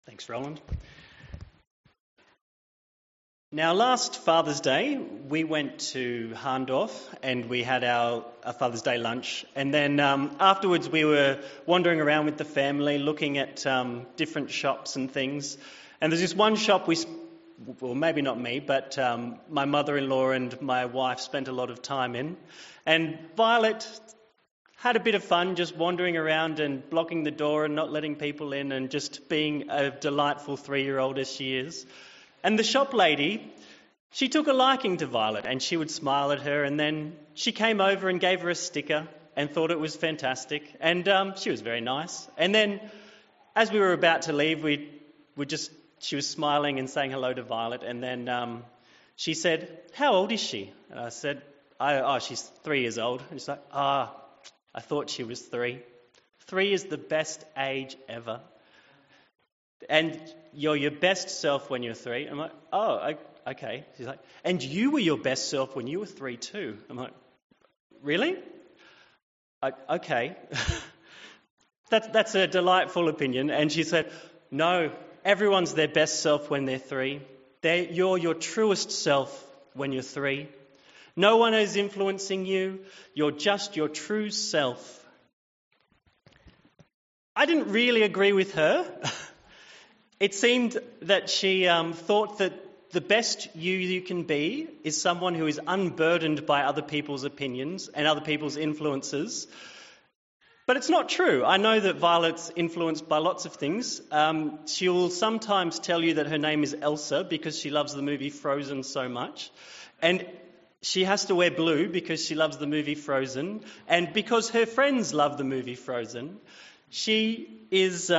Thanks, Roland. Now, last Father's Day, we went to Harndorf and we had our Father's Day lunch. And then afterwards, we were wandering around with the family, looking at different shops and things. And there's this one shop well, maybe not me, but my mother-in-law and my wife spent a lot of time in. And Violet had a bit of fun just wandering around and blocking the door and not letting people in and just being a delightful 3-year-old as she is. And the shop lady, she took a liking to Violet and she would smile at her, and then she came over and gave her a sticker and thought it was fantastic, and she was very nice. And then as we were about to leave, she was smiling and saying hello to Violet, and then she said, "How old is she?" And I said, she's 3 years old. And she's like, I thought she was 3. 3 is the best age ever. And you're your best self when you're 3. I'm like, okay. She's like, and you were your best self when you were 3 too. I'm like, really? Okay. That's a delightful opinion. And she said, no, everyone's their best self when they're 3. You're your truest self when you're 3. No one is influencing you. You're just your true self. I didn't really agree with her. It seemed that she thought that the best you can be is someone who is unburdened by other people's opinions and other people's influences. But it's not true. I know that Violet's influenced by lots of things. She'll sometimes tell you that her name is Elsa because she loves the movie Frozen so much. And she has to wear blue because she loves the movie Frozen. And because her friends love the movie Frozen, she's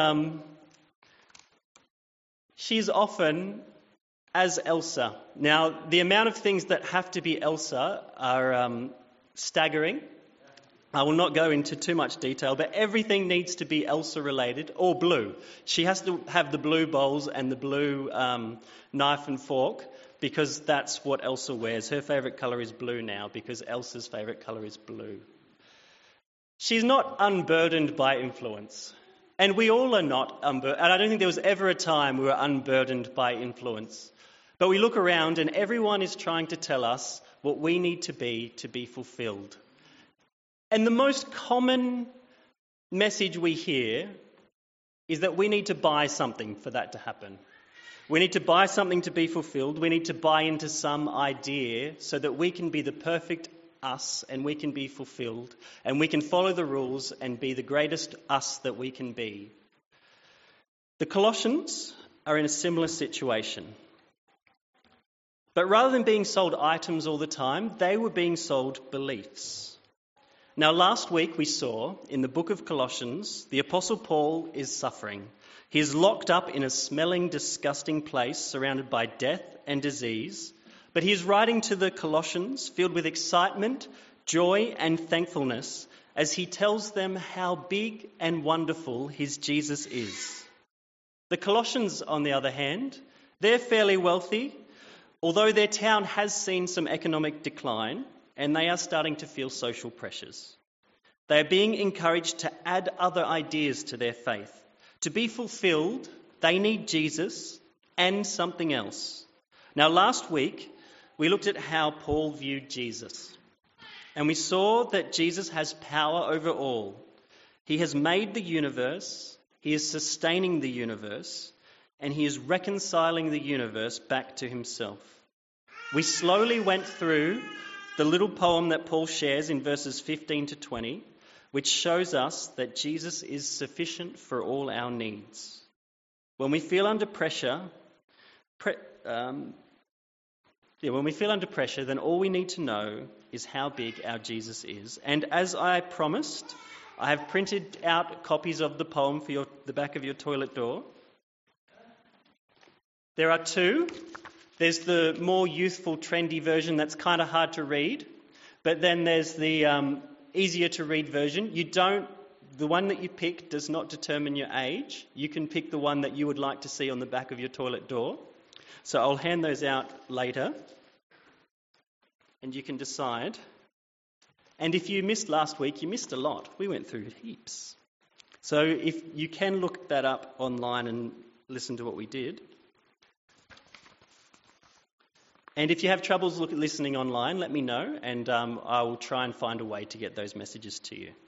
often as Elsa. Now, the amount of things that have to be Elsa are staggering. I will not go into too much detail, but everything needs to be Elsa related or blue. She has to have the blue bowls and the blue knife and fork because that's what Elsa wears. Her favourite colour is blue now because Elsa's favourite colour is blue. She's not unburdened by influence. And we all are not unburdened. And I don't think there was ever a time we were unburdened by influence. But we look around and everyone is trying to tell us what we need to be fulfilled. And the most common message we hear is that we need to buy something for that to happen. We need to buy something to be fulfilled. We need to buy into some idea so that we can be the perfect us and we can be fulfilled and we can follow the rules and be the greatest us that we can be. The Colossians are in a similar situation. But rather than being sold items all the time, they were being sold beliefs. Now, last week we saw in the book of Colossians, the Apostle Paul is suffering. He is locked up in a smelling, disgusting place surrounded by death and disease. But he is writing to the Colossians filled with excitement, joy and thankfulness as he tells them how big and wonderful his Jesus is. The Colossians, on the other hand, they're fairly wealthy, although their town has seen some economic decline and they are starting to feel social pressures. They are being encouraged to add other ideas to their faith. To be fulfilled, they need Jesus and something else. Now, last week, we looked at how Paul viewed Jesus. And we saw that Jesus has power over all. He has made the universe, he is sustaining the universe, and he is reconciling the universe back to himself. We slowly went through the little poem that Paul shares in verses 15 to 20, which shows us that Jesus is sufficient for all our needs. When we feel under pressure, then all we need to know is how big our Jesus is. And as I promised, I have printed out copies of the poem for the back of your toilet door. There are 2. There's the more youthful, trendy version that's kind of hard to read, but then there's the easier to read version. The one that you pick does not determine your age. You can pick the one that you would like to see on the back of your toilet door. So I'll hand those out later, and you can decide. And if you missed last week, you missed a lot. We went through heaps. So if you can look that up online and listen to what we did. And if you have troubles listening online, let me know, and I will try and find a way to get those messages to you.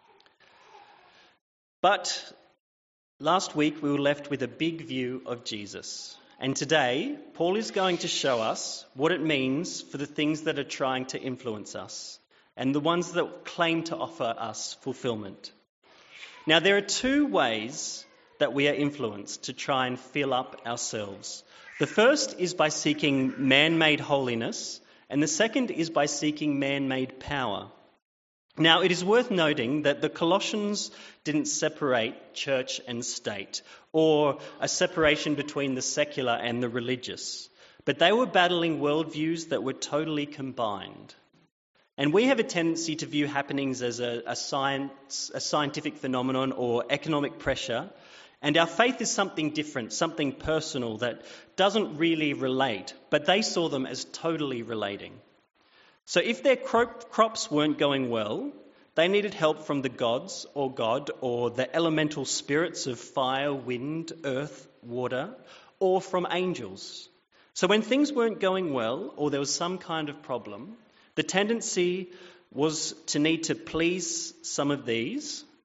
But last week we were left with a big view of Jesus. And today, Paul is going to show us what it means for the things that are trying to influence us and the ones that claim to offer us fulfillment. Now, there are two ways that we are influenced to try and fill up ourselves. The first is by seeking man-made holiness, and the second is by seeking man-made power. Now, it is worth noting that the Colossians didn't separate church and state, or a separation between the secular and the religious, but they were battling worldviews that were totally combined. And we have a tendency to view happenings as a scientific phenomenon or economic pressure, and our faith is something different, something personal that doesn't really relate, but they saw them as totally relating. So if their crops weren't going well, they needed help from the gods or God or the elemental spirits of fire, wind, earth, water, or from angels. So when things weren't going well or there was some kind of problem, the tendency was to need to please some of the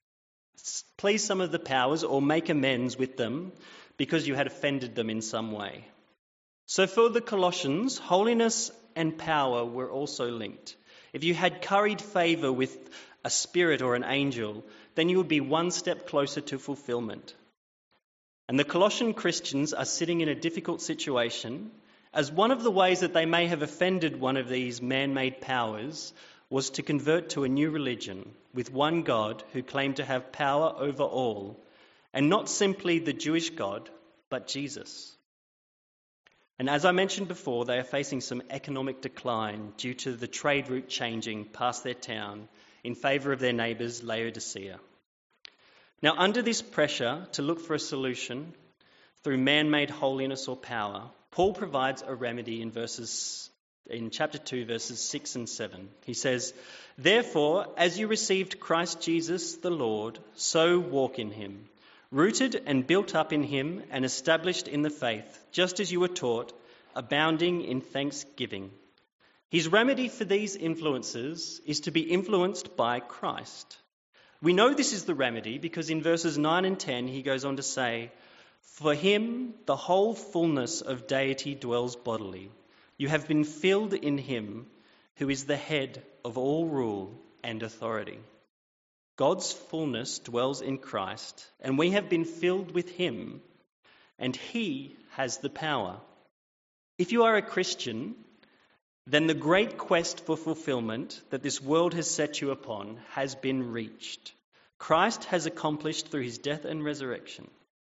powers or make amends with them because you had offended them in some way. So for the Colossians, holiness and power were also linked. If you had curried favour with a spirit or an angel, then you would be one step closer to fulfilment. And the Colossian Christians are sitting in a difficult situation, as one of the ways that they may have offended one of these man-made powers was to convert to a new religion with one God who claimed to have power over all, and not simply the Jewish God, but Jesus. And as I mentioned before, they are facing some economic decline due to the trade route changing past their town in favour of their neighbours, Laodicea. Now, under this pressure to look for a solution through man-made holiness or power, Paul provides a remedy in chapter 2, verses 6 and 7. He says, "Therefore, as you received Christ Jesus the Lord, so walk in him, rooted and built up in him and established in the faith, just as you were taught, abounding in thanksgiving." His remedy for these influences is to be influenced by Christ. We know this is the remedy because in verses 9 and 10 he goes on to say, "For him the whole fullness of deity dwells bodily. You have been filled in him who is the head of all rule and authority." God's fullness dwells in Christ, and we have been filled with him, and he has the power. If you are a Christian, then the great quest for fulfillment that this world has set you upon has been reached. Christ has accomplished through his death and resurrection.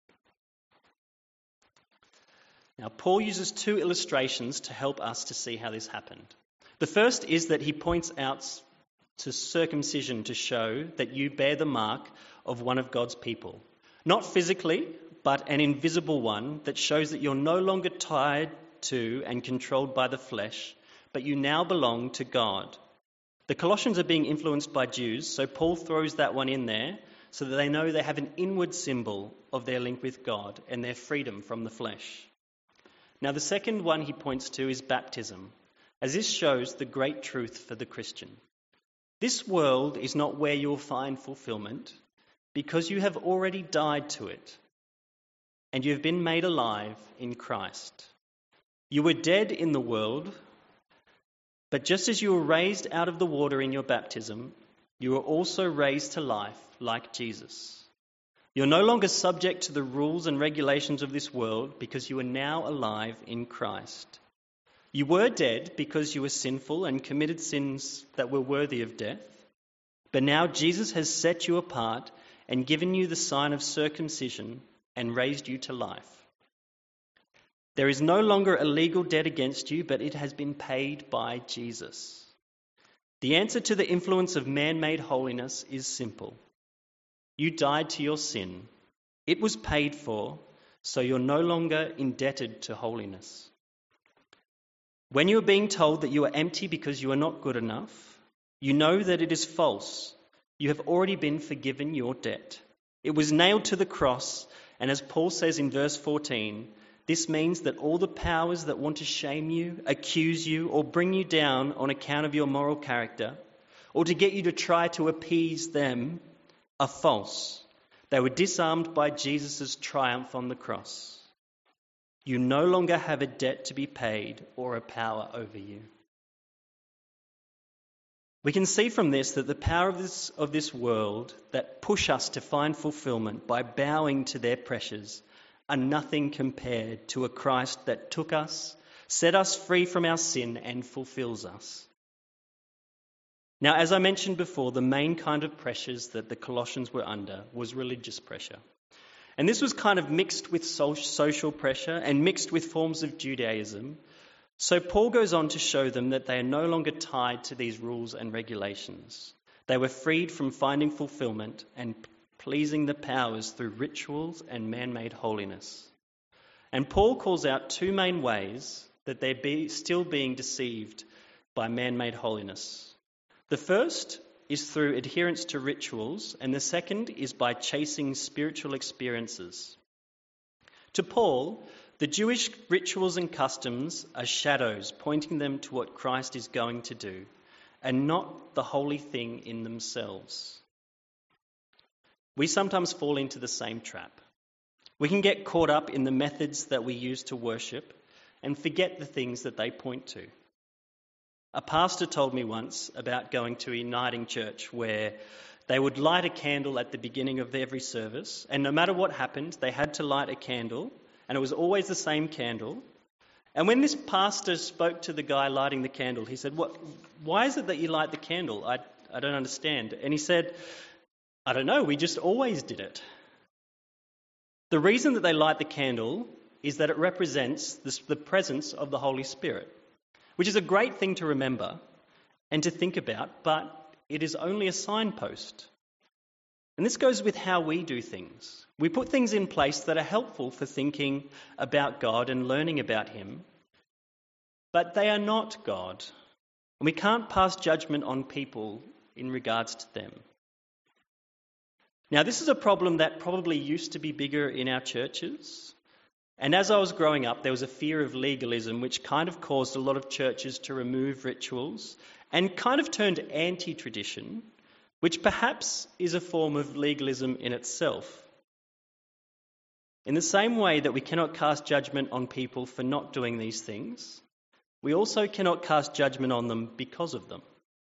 Now, Paul uses two illustrations to help us to see how this happened. The first is that he points out to circumcision to show that you bear the mark of one of God's people. Not physically, but an invisible one that shows that you're no longer tied to and controlled by the flesh, but you now belong to God. The Colossians are being influenced by Jews, so Paul throws that one in there so that they know they have an inward symbol of their link with God and their freedom from the flesh. Now, the second one he points to is baptism, as this shows the great truth for the Christian. This world is not where you'll find fulfillment because you have already died to it and you have been made alive in Christ. You were dead in the world, but just as you were raised out of the water in your baptism, you were also raised to life like Jesus. You're no longer subject to the rules and regulations of this world because you are now alive in Christ. You were dead because you were sinful and committed sins that were worthy of death, but now Jesus has set you apart and given you the sign of circumcision and raised you to life. There is no longer a legal debt against you, but it has been paid by Jesus. The answer to the influence of man-made holiness is simple. You died to your sin. It was paid for, so you're no longer indebted to holiness. When you are being told that you are empty because you are not good enough, you know that it is false. You have already been forgiven your debt. It was nailed to the cross, And as Paul says in verse 14, this means that all the powers that want to shame you, accuse you, or bring you down on account of your moral character, or to get you to try to appease them, are false. They were disarmed by Jesus' triumph on the cross. You no longer have a debt to be paid or a power over you. We can see from this that the power of this world that push us to find fulfillment by bowing to their pressures are nothing compared to a Christ that took us, set us free from our sin, and fulfills us. Now, as I mentioned before, the main kind of pressures that the Colossians were under was religious pressure. And this was kind of mixed with social pressure and mixed with forms of Judaism. So Paul goes on to show them that they are no longer tied to these rules and regulations. They were freed from finding fulfillment and pleasing the powers through rituals and man-made holiness. And Paul calls out two main ways that they're still being deceived by man-made holiness. The first is through adherence to rituals, and the second is by chasing spiritual experiences. To Paul, the Jewish rituals and customs are shadows pointing them to what Christ is going to do, and not the holy thing in themselves. We sometimes fall into the same trap. We can get caught up in the methods that we use to worship and forget the things that they point to. A pastor told me once about going to a uniting church where they would light a candle at the beginning of every service, and no matter what happened, they had to light a candle, and it was always the same candle. And when this pastor spoke to the guy lighting the candle, he said, why is it that you light the candle? I don't understand. And he said, I don't know, we just always did it. The reason that they light the candle is that it represents the presence of the Holy Spirit, which is a great thing to remember and to think about, but it is only a signpost. And this goes with how we do things. We put things in place that are helpful for thinking about God and learning about Him, but they are not God. And we can't pass judgment on people in regards to them. Now, this is a problem that probably used to be bigger in our churches. And as I was growing up, there was a fear of legalism, which kind of caused a lot of churches to remove rituals and kind of turned anti-tradition, which perhaps is a form of legalism in itself. In the same way that we cannot cast judgment on people for not doing these things, we also cannot cast judgment on them because of them.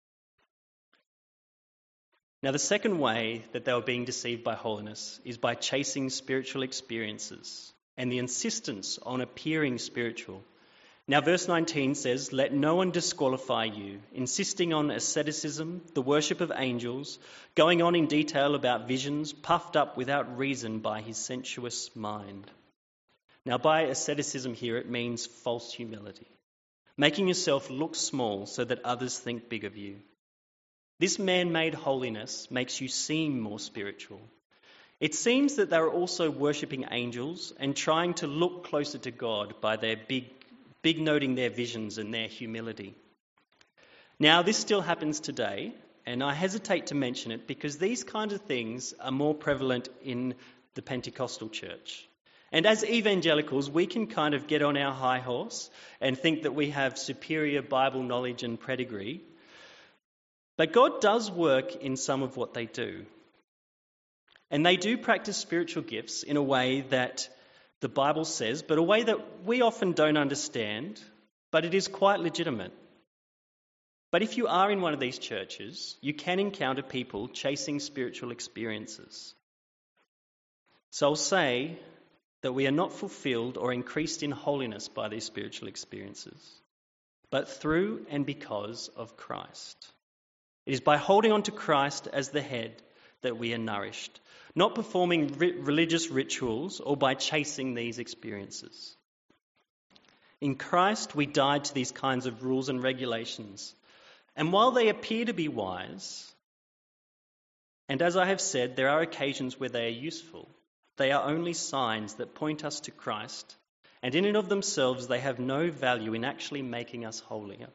Now, the second way that they were being deceived by holiness is by chasing spiritual experiences and the insistence on appearing spiritual. Now, verse 19 says, "Let no one disqualify you, insisting on asceticism, the worship of angels, going on in detail about visions, puffed up without reason by his sensuous mind." Now, by asceticism here, it means false humility, making yourself look small so that others think big of you. This man-made holiness makes you seem more spiritual. It seems that they were also worshipping angels and trying to look closer to God by their big noting their visions and their humility. Now, this still happens today, and I hesitate to mention it because these kinds of things are more prevalent in the Pentecostal church. And as evangelicals, we can kind of get on our high horse and think that we have superior Bible knowledge and pedigree. But God does work in some of what they do. And they do practice spiritual gifts in a way that the Bible says, but a way that we often don't understand, but it is quite legitimate. But if you are in one of these churches, you can encounter people chasing spiritual experiences. So I'll say that we are not fulfilled or increased in holiness by these spiritual experiences, but through and because of Christ. It is by holding on to Christ as the head that we are nourished, not performing religious rituals or by chasing these experiences. In Christ, we died to these kinds of rules and regulations. And while they appear to be wise, and as I have said, there are occasions where they are useful, they are only signs that point us to Christ, and in and of themselves, they have no value in actually making us holier.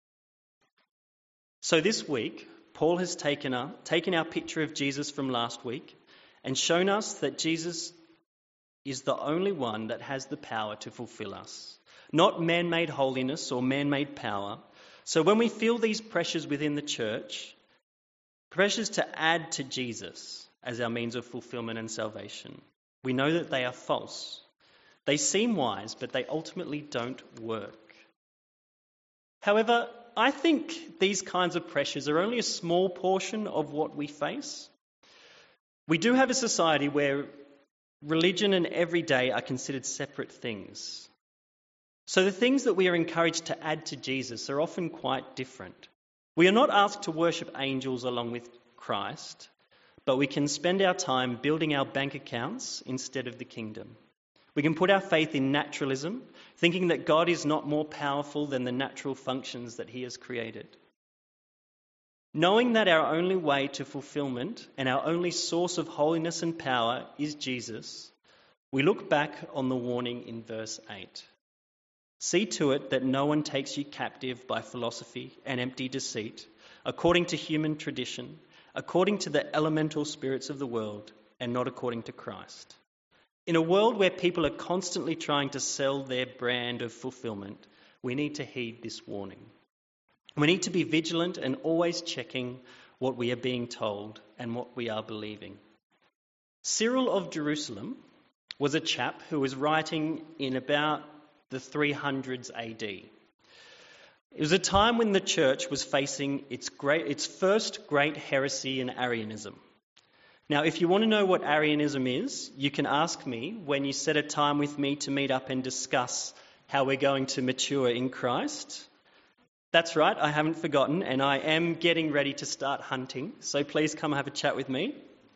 So this week, Paul has taken our picture of Jesus from last week and shown us that Jesus is the only one that has the power to fulfill us, not man-made holiness or man-made power. So when we feel these pressures within the church, pressures to add to Jesus as our means of fulfillment and salvation, we know that they are false. They seem wise, but they ultimately don't work. However, I think these kinds of pressures are only a small portion of what we face. We do have a society where religion and everyday are considered separate things. So the things that we are encouraged to add to Jesus are often quite different. We are not asked to worship angels along with Christ, but we can spend our time building our bank accounts instead of the kingdom. We can put our faith in naturalism, thinking that God is not more powerful than the natural functions that he has created. Knowing that our only way to fulfillment and our only source of holiness and power is Jesus, we look back on the warning in verse 8. See to it that no one takes you captive by philosophy and empty deceit, according to human tradition, according to the elemental spirits of the world, and not according to Christ. In a world where people are constantly trying to sell their brand of fulfillment, we need to heed this warning. We need to be vigilant and always checking what we are being told and what we are believing. Cyril of Jerusalem was a chap who was writing in about the 300s AD. It was a time when the church was facing its first great heresy in Arianism. Now, if you want to know what Arianism is, you can ask me when you set a time with me to meet up and discuss how we're going to mature in Christ. That's right, I haven't forgotten, and I am getting ready to start hunting, so please come have a chat with me.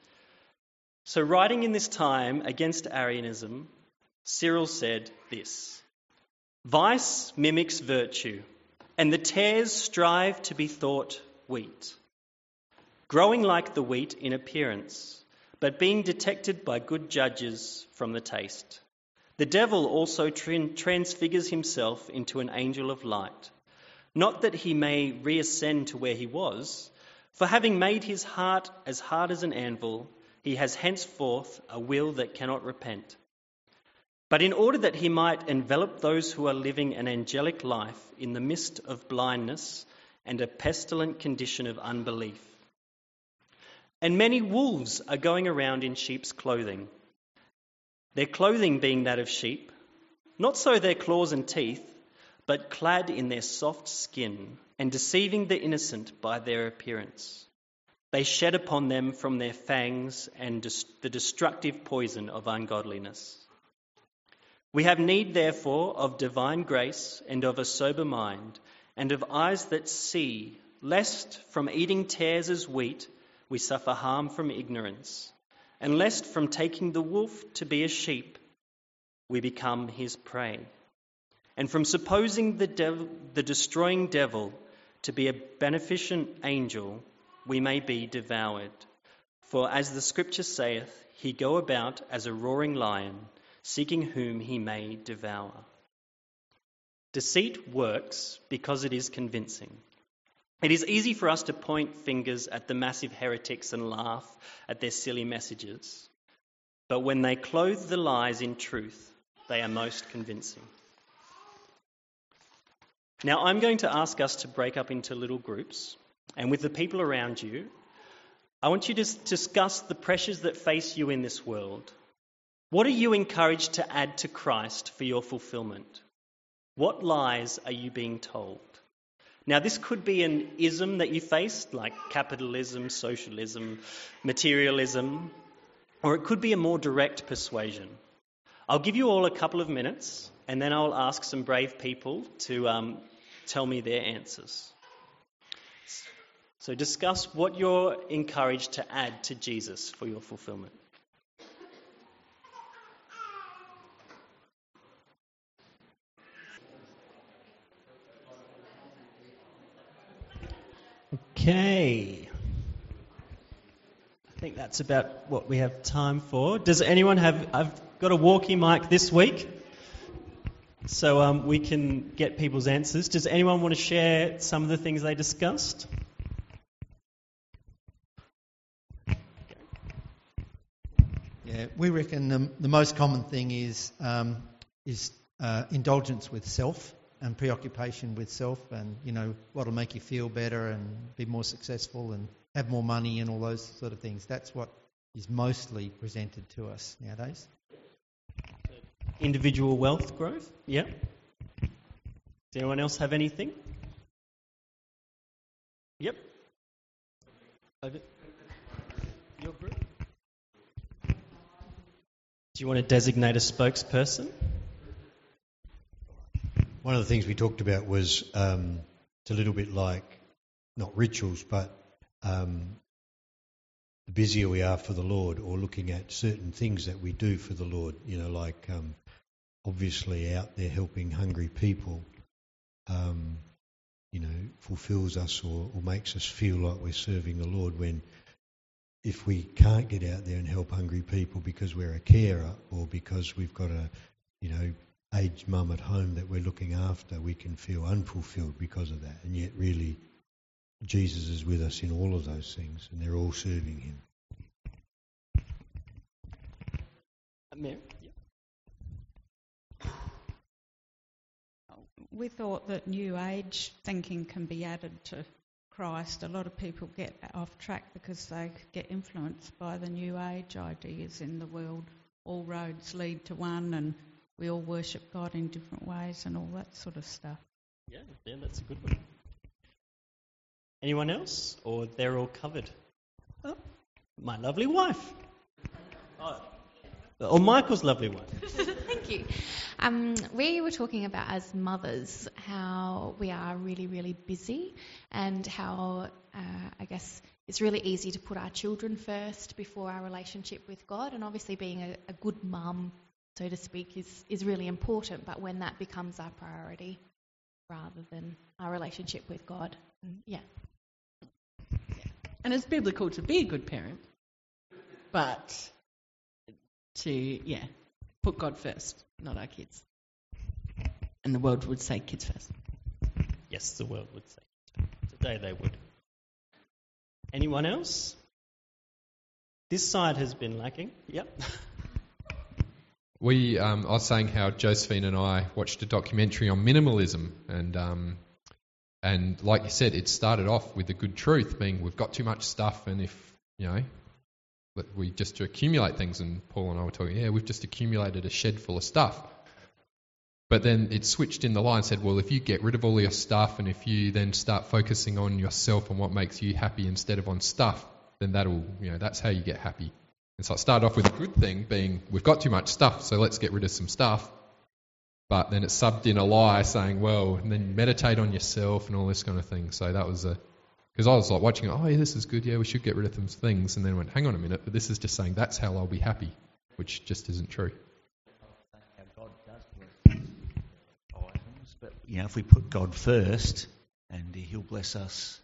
So writing in this time against Arianism, Cyril said this: "Vice mimics virtue, and the tares strive to be thought wheat, growing like the wheat in appearance, but being detected by good judges from the taste. The devil also transfigures himself into an angel of light, not that he may reascend to where he was, for having made his heart as hard as an anvil, he has henceforth a will that cannot repent. But in order that he might envelop those who are living an angelic life in the mist of blindness and a pestilent condition of unbelief. And many wolves are going around in sheep's clothing, their clothing being that of sheep, not so their claws and teeth, but clad in their soft skin, and deceiving the innocent by their appearance. They shed upon them from their fangs and the destructive poison of ungodliness. We have need, therefore, of divine grace and of a sober mind, and of eyes that see, lest from eating tares as wheat we suffer harm from ignorance, and lest from taking the wolf to be a sheep we become his prey, and from supposing the destroying devil to be a beneficent angel we may be devoured. For as the scripture saith, he go about as a roaring lion, seeking whom he may devour." Deceit works because it is convincing. It is easy for us to point fingers at the massive heretics and laugh at their silly messages. But when they clothe the lies in truth, they are most convincing. Now, I'm going to ask us to break up into little groups, and with the people around you, I want you to discuss the pressures that face you in this world. What are you encouraged to add to Christ for your fulfillment? What lies are you being told? Now, this could be an ism that you face, like capitalism, socialism, materialism, or it could be a more direct persuasion. I'll give you all a couple of minutes, and then I'll ask some brave people to tell me their answers. So discuss what you're encouraged to add to Jesus for your fulfillment. Okay. I think that's about what we have time for. Does anyone have... I've got a walkie mic this week, so we can get people's answers. Does anyone want to share some of the things they discussed? Yeah, Yeah, we reckon the most common thing is indulgence with self and preoccupation with self, and what'll make you feel better and be more successful and have more money and all those sort of things. That's what is mostly presented to us nowadays. Individual wealth growth? Yeah. Does anyone else have anything? Yep. Over. Your group? Do you want to designate a spokesperson? One of the things we talked about was it's a little bit like, not rituals, but the busier we are for the Lord, or looking at certain things that we do for the Lord, like obviously out there helping hungry people, fulfills us or makes us feel like we're serving the Lord, when if we can't get out there and help hungry people because we're a carer or because we've got a, aged mum at home that we're looking after, we can feel unfulfilled because of that. And yet really Jesus is with us in all of those things, and they're all serving him. Mary? Yeah. We thought that New Age thinking can be added to Christ. A lot of people get off track because they get influenced by the New Age ideas in the world. All roads lead to one, and we all worship God in different ways and all that sort of stuff. Yeah, that's a good one. Anyone else? Or they're all covered? Oh, my lovely wife. Or Michael's lovely wife. Thank you. We were talking about, as mothers, how we are really, really busy, and how I guess it's really easy to put our children first before our relationship with God. And obviously being a good mum, so to speak, is really important. But when that becomes our priority rather than our relationship with God, yeah. And it's biblical to be a good parent, but to, put God first, not our kids. And the world would say kids first. Yes, the world would say. Today they would. Anyone else? This side has been lacking. Yep. I was saying how Josephine and I watched a documentary on minimalism, and like you said, it started off with the good truth being we've got too much stuff, and if, we just accumulate things, and Paul and I were talking, we've just accumulated a shed full of stuff. But then it switched in the line and said, well, if you get rid of all your stuff and if you then start focusing on yourself and what makes you happy instead of on stuff, then that'll, that's how you get happy. And so it started off with a good thing being, we've got too much stuff, so let's get rid of some stuff. But then it subbed in a lie saying, well, and then meditate on yourself and all this kind of thing. So that was because I was like watching it, this is good, we should get rid of some things. And then went, hang on a minute, but this is just saying that's how I'll be happy, which just isn't true. God does bless items, but if we put God first, and He'll bless us,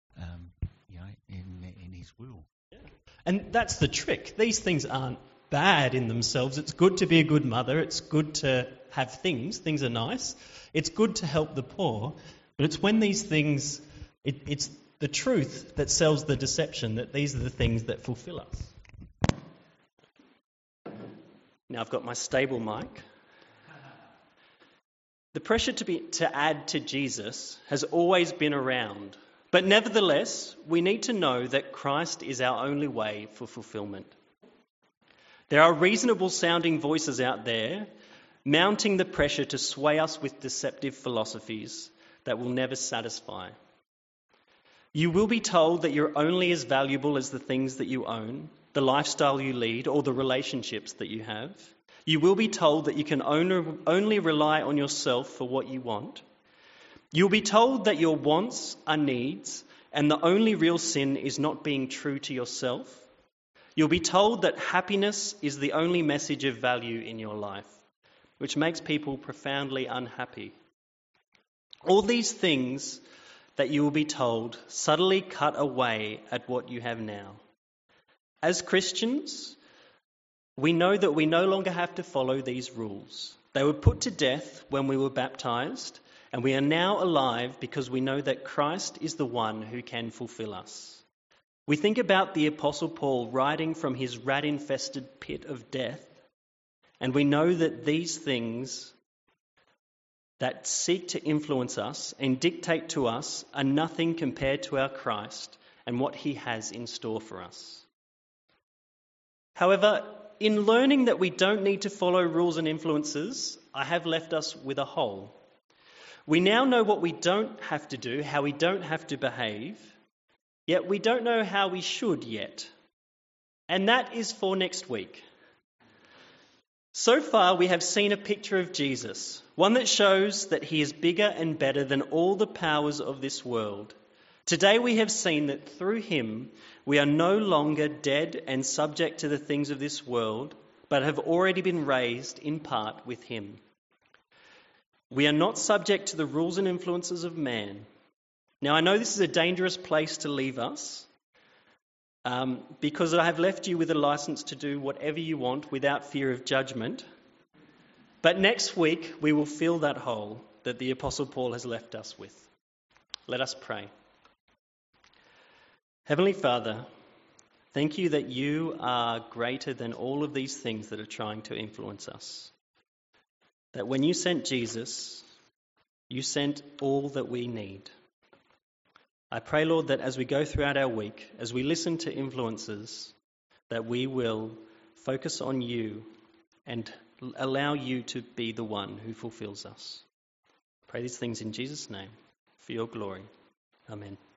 in His will. Yeah. And that's the trick. These things aren't bad in themselves. It's good to be a good mother. It's good to have things. Things are nice. It's good to help the poor. But it's when these things, it's the truth that sells the deception, that these are the things that fulfill us. Now I've got my stable mic. The pressure to add to Jesus has always been around. But nevertheless, we need to know that Christ is our only way for fulfillment. There are reasonable sounding voices out there mounting the pressure to sway us with deceptive philosophies that will never satisfy. You will be told that you're only as valuable as the things that you own, the lifestyle you lead, or the relationships that you have. You will be told that you can only rely on yourself for what you want. You'll be told that your wants are needs, and the only real sin is not being true to yourself. You'll be told that happiness is the only message of value in your life, which makes people profoundly unhappy. All these things that you will be told subtly cut away at what you have now. As Christians, we know that we no longer have to follow these rules. They were put to death when we were baptized, and we are now alive because we know that Christ is the one who can fulfill us. We think about the Apostle Paul riding from his rat-infested pit of death, and we know that these things that seek to influence us and dictate to us are nothing compared to our Christ and what he has in store for us. However, in learning that we don't need to follow rules and influences, I have left us with a hole. We now know what we don't have to do, how we don't have to behave, yet we don't know how we should yet. And that is for next week. So far, we have seen a picture of Jesus, one that shows that he is bigger and better than all the powers of this world. Today we have seen that through him we are no longer dead and subject to the things of this world, but have already been raised in part with him. We are not subject to the rules and influences of man. Now I know this is a dangerous place to leave us, because I have left you with a license to do whatever you want without fear of judgment. But next week we will fill that hole that the Apostle Paul has left us with. Let us pray. Heavenly Father, thank you that you are greater than all of these things that are trying to influence us. That when you sent Jesus, you sent all that we need. I pray, Lord, that as we go throughout our week, as we listen to influences, that we will focus on you and allow you to be the one who fulfills us. I pray these things in Jesus' name, for your glory. Amen.